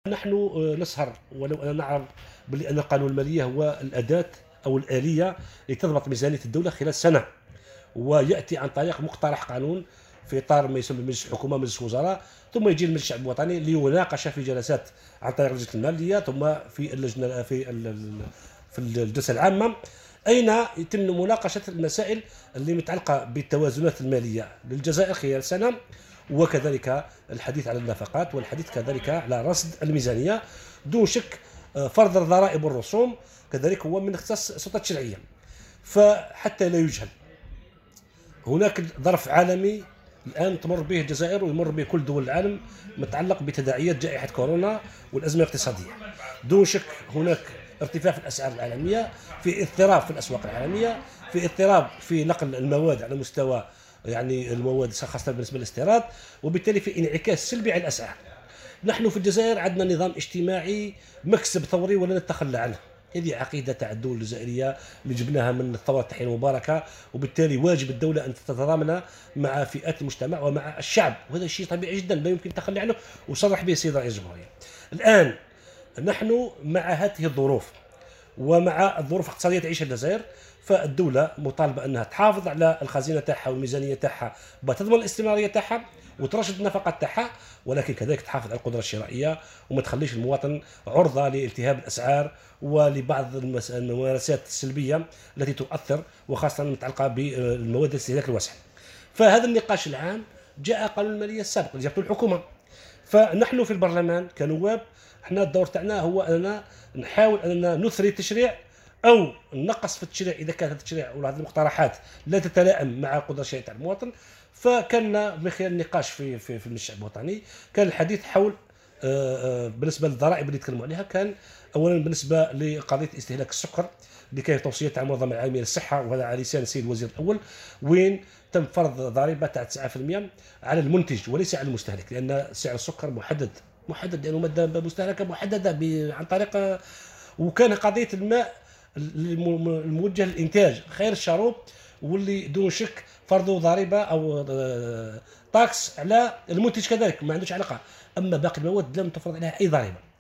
نحن نسهر ولو أننا نعلم بأن القانون المالية هو الأداة أو الآلية لتضبط ميزانية الدولة خلال سنة، ويأتي عن طريق مقترح قانون في إطار ما يسمى مجلس الحكومة مجلس الوزراء، ثم يجي المجلس الشعب الوطني ليناقش في جلسات عن طريق لجنة المالية، ثم في اللجنة في الجلسة العامة أين يتم مناقشة المسائل اللي متعلقة بالتوازنات المالية للجزائر خلال سنة، وكذلك الحديث على النفقات والحديث كذلك على رصد الميزانية. دون شك فرض الضرائب والرسوم كذلك هو من اختصاص السلطات التشريعية، فحتى لا يجهل هناك ظرف عالمي الآن تمر به الجزائر ويمر به كل دول العالم متعلق بتداعيات جائحة كورونا والأزمة الاقتصادية. دون شك هناك ارتفاع في الأسعار العالمية، في اضطراب في الأسواق العالمية، في اضطراب في نقل المواد على مستوى يعني المواد خاصة بالنسبة للاستيراد، وبالتالي في انعكاس سلبي على الأسعار. نحن في الجزائر عندنا نظام اجتماعي مكسب ثوري ولا نتخلى عنه، هذه عقيدة تاع الدولة الجزائرية اللي جبناها من الثورة التحرير المباركة، وبالتالي واجب الدولة أن تتضامن مع فئات المجتمع ومع الشعب، وهذا شيء طبيعي جدا لا يمكن التخلي عنه، وصرح به السيد رئيس الجمهورية. الآن نحن مع هذه الظروف ومع الظروف الاقتصادية تعيشها الجزائر، فالدولة مطالبة أنها تحافظ على الخزينة تاعها والميزانية تاعها وتضمن الاستمرارية تاعها وترشد النفقات تاعها، ولكن كذلك تحافظ على القدرة الشرائية وما تخليش المواطن عرضة لالتهاب الأسعار ولبعض الممارسات السلبية التي تؤثر وخاصة المتعلقة بالمواد الاستهلاك الواسع. فهذا النقاش العام جاء قانون المالية السابق اللي جابته الحكومة، فنحن في البرلمان كنواب احنا الدور تاعنا هو اننا نحاول اننا نثري التشريع او نقص في التشريع اذا كان هذا التشريع ولا هذه المقترحات لا تتلائم مع القدره الشرعيه تاع المواطن. فكان من خلال النقاش في المجلس الشعب الوطني كان الحديث حول بالنسبه للضرائب اللي تكلموا عليها، كان اولا بالنسبه لقضيه استهلاك السكر اللي كانت توصيه تاع المنظمه العالميه للصحه، وهذا على لسان السيد الوزير الاول، وين تم فرض ضريبه تاع 9% على المنتج وليس على المستهلك، لان سعر السكر محدد لانه ماده مستهلكه محدده عن طريق وكان قضيه الماء الموجه للانتاج خير الشروب، واللي دون شك فرضوا ضريبه او تاكس على المنتج كذلك ما عندوش علاقه، اما باقي المواد لم تفرض عليها اي ضريبه.